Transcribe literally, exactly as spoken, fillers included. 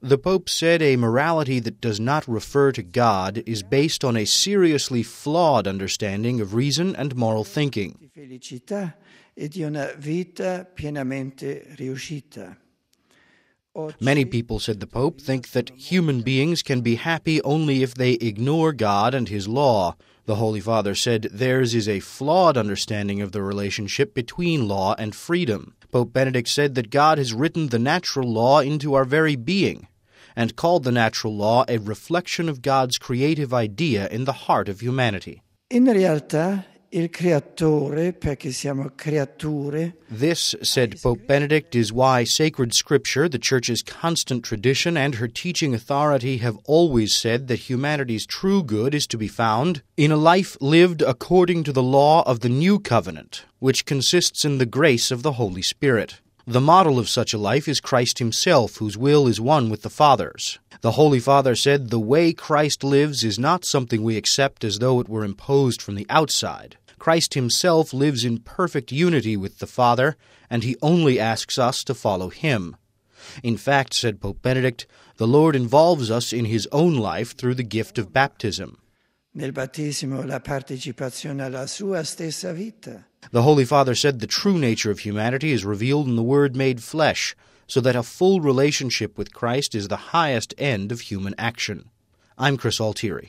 The Pope said a morality that does not refer to God is based on a seriously flawed understanding of reason and moral thinking. Di felicità e di una vita pienamente riuscita. Many people, said the Pope, think that human beings can be happy only if they ignore God and His law. The Holy Father said theirs is a flawed understanding of the relationship between law and freedom. Pope Benedict said that God has written the natural law into our very being, and called the natural law a reflection of God's creative idea in the heart of humanity. In realtà, il creatore, perché siamo creature. This, said Pope Benedict, is why sacred scripture, the Church's constant tradition, and her teaching authority have always said that humanity's true good is to be found in a life lived according to the law of the new covenant, which consists in the grace of the Holy Spirit. The model of such a life is Christ Himself, whose will is one with the Father's. The Holy Father said the way Christ lives is not something we accept as though it were imposed from the outside. Christ Himself lives in perfect unity with the Father, and He only asks us to follow Him. In fact, said Pope Benedict, the Lord involves us in His own life through the gift of baptism. Nel battesimo la partecipazione alla sua stessa vita. The Holy Father said the true nature of humanity is revealed in the Word made flesh, so that a full relationship with Christ is the highest end of human action. I'm Chris Altieri.